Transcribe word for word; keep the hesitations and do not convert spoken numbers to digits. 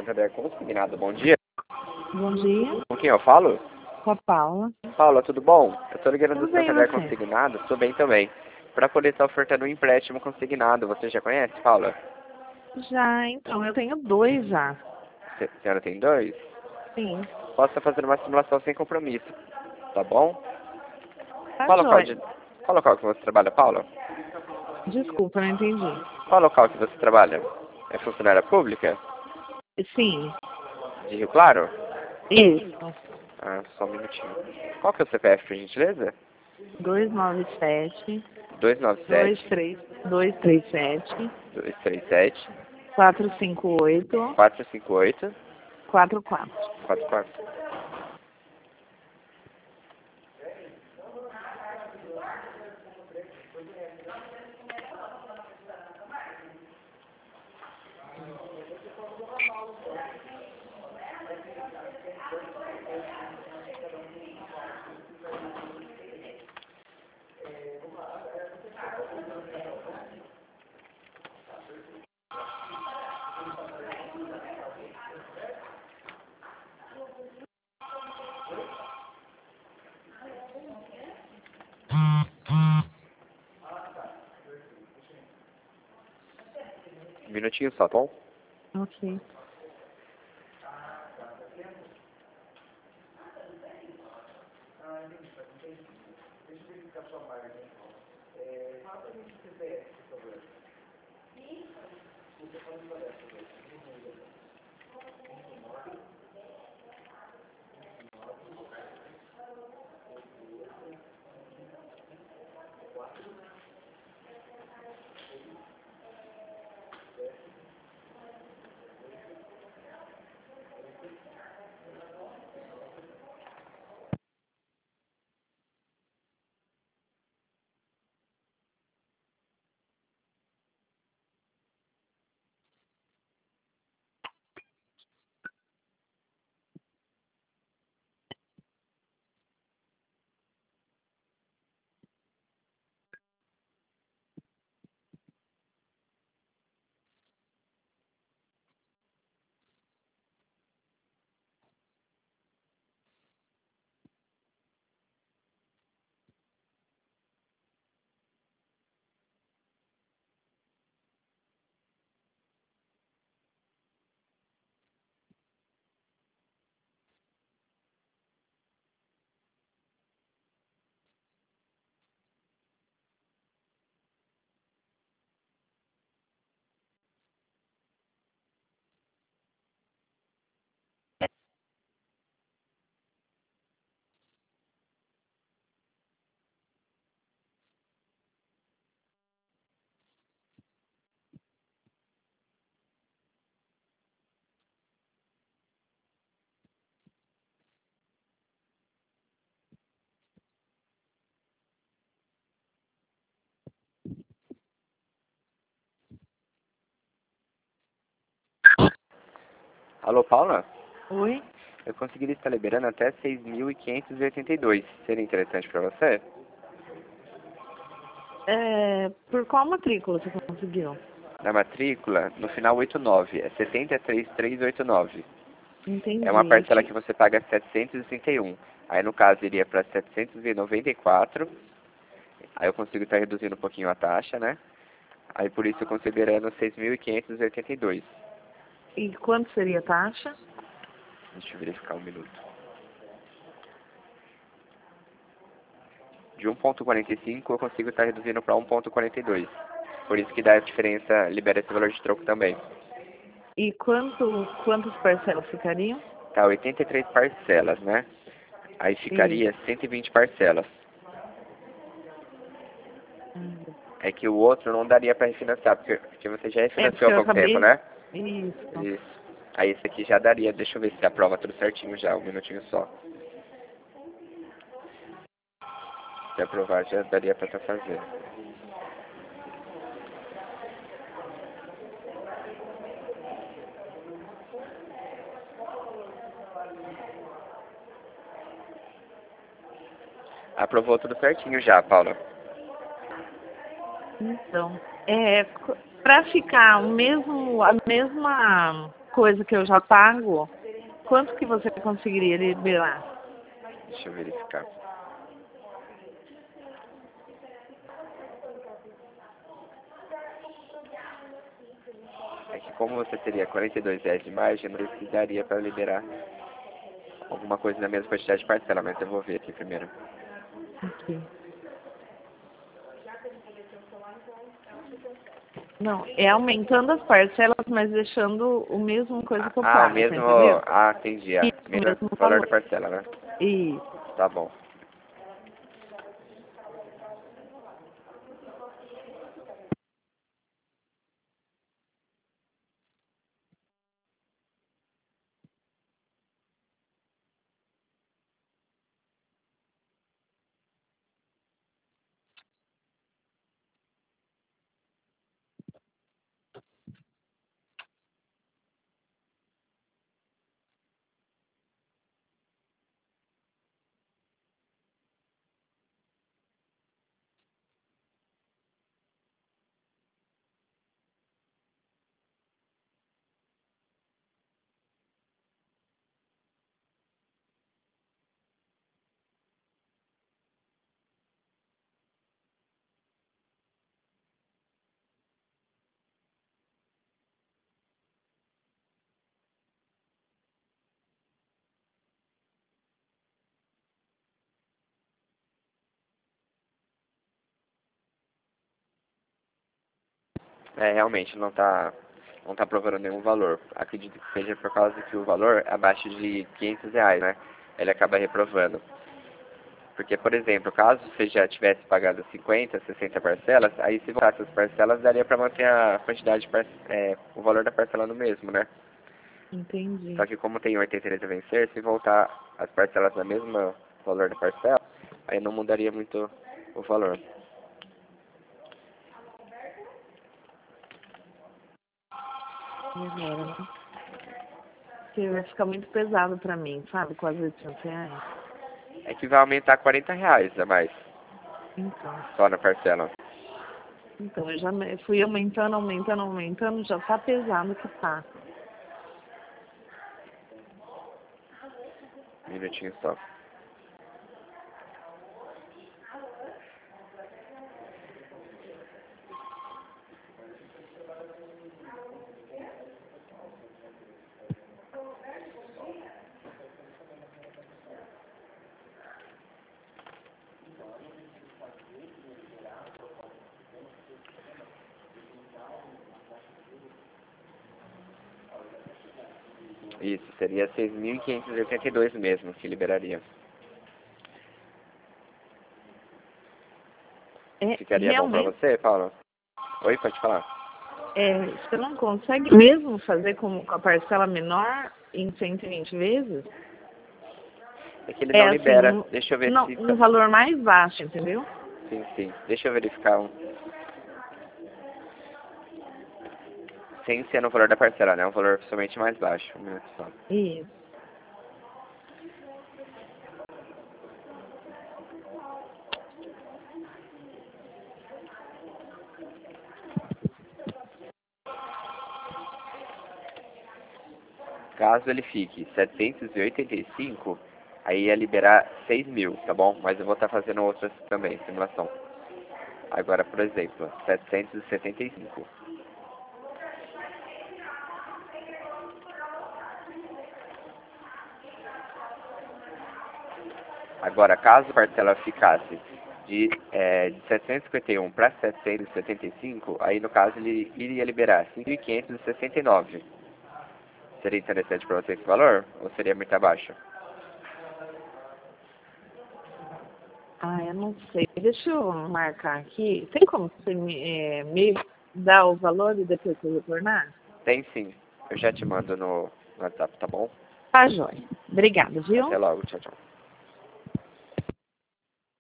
Santander Consignado, bom dia. Bom dia, Com quem eu falo? com a Paula. Paula, tudo bom? Eu tô ligando do Tudo bem, Santander você? Consignado, tudo bem também. Pra poder estar ofertando um empréstimo consignado, você já conhece, Paula? Já, então, eu tenho dois já. A senhora tem dois? Sim. Posso fazer uma simulação sem compromisso, tá bom? Tá Qual local, jóia. de... Qual local que você trabalha, Paula? Desculpa, não entendi. Qual local que você trabalha? É funcionária pública? Sim, De Rio Claro? isso. Ah, só um minutinho. Qual que é o C P F, por gentileza? dois nove sete, dois nove dois sete, três, dois três sete, dois três sete, quatro cinco oito, quatro cinco oito, quatro quatro. quatro quatro. Um minutinho só, tá bom? Ok. Alô, Paula? Oi? Eu conseguiria estar liberando até seis mil quinhentos e oitenta e dois. Seria interessante para você? É, por qual matrícula você conseguiu? Na matrícula, no final oitenta e nove, é setenta e três mil trezentos e oitenta e nove. É uma Entendi. parcela que você paga setecentos e trinta e um. Aí, no caso, iria para setecentos e noventa e quatro. Aí eu consigo estar reduzindo um pouquinho a taxa, né? Aí, por isso, eu considerando seis mil quinhentos e oitenta e dois. E quanto seria a taxa? Deixa eu verificar um minuto. De um vírgula quarenta e cinco eu consigo estar reduzindo para um vírgula quarenta e dois. Por isso que dá a diferença, libera esse valor de troco também. E quanto, quantas parcelas ficariam? Tá, oitenta e três parcelas, né? Aí ficaria Isso. cento e vinte parcelas. Hum. É que o outro não daria para refinanciar, porque, porque você já É, refinanciou porque há eu pouco tempo, acabei... né? Isso. Isso. Aí esse aqui já daria, deixa eu ver se aprova tudo certinho já, um minutinho só. Se aprovar já daria para estar fazendo. Aprovou tudo certinho já, Paula. Então, é, para ficar o mesmo, a mesma coisa que eu já pago, quanto que você conseguiria liberar? Deixa eu verificar. É que como você teria quarenta e dois reais de margem, não precisaria para liberar alguma coisa na mesma quantidade de parcela, mas eu vou ver aqui primeiro. Aqui. Não, é aumentando as parcelas, mas deixando o mesmo coisa que eu Ah, pago, o mesmo... entendeu? Ah, entendi. Ah, Isso, o mesmo mesmo valor valor. da parcela, né? Isso. Tá bom. É, realmente não está não tá provando nenhum valor. Acredito que seja por causa que o valor é abaixo de quinhentos reais, né? Ele acaba reprovando. Porque, por exemplo, caso você já tivesse pagado cinquenta, sessenta parcelas, aí se voltasse as parcelas, daria para manter a quantidade de parce... é, o valor da parcela no mesmo, né? Entendi. Só que como tem oitenta e três a vencer, se voltar as parcelas no mesmo valor da parcela, aí não mudaria muito o valor. E agora, né? Porque vai ficar muito pesado pra mim, sabe? Quase oitocentos reais. É que vai aumentar quarenta reais a mais, Então. só na parcela. Então, eu já me- fui aumentando, aumentando, aumentando, já tá pesado que tá. Um minutinho só. Isso, seria seis mil quinhentos e oitenta e dois mesmo que liberaria. É, Ficaria bom pra realmente, você, Paulo? Oi, pode falar. é, você não consegue mesmo fazer com, com a parcela menor em cento e vinte vezes? É que ele É não assim, libera. um, Deixa eu ver não, se... um valor mais baixo, entendeu? Sim, sim. Deixa eu verificar um. Sem ser no valor da parcela, né? Um valor somente mais baixo. Um minuto só. Isso. Caso ele fique setecentos e oitenta e cinco, aí ia liberar seis mil, tá bom? Mas eu vou estar fazendo outras também, simulação. Agora, por exemplo, setecentos e setenta e cinco. Agora, caso a parcela ficasse de, é, de setecentos e cinquenta e um para setecentos e setenta e cinco, aí no caso ele iria liberar cinco mil quinhentos e sessenta e nove. Seria interessante para você esse valor? Ou seria muito abaixo? Ah, eu não sei. Deixa eu marcar aqui. Tem como você me, é, me dar o valor e depois eu retornar? Tem sim. Eu já te mando no, no WhatsApp, tá bom? Tá, joia. Obrigada, viu? Até logo. Tchau, tchau.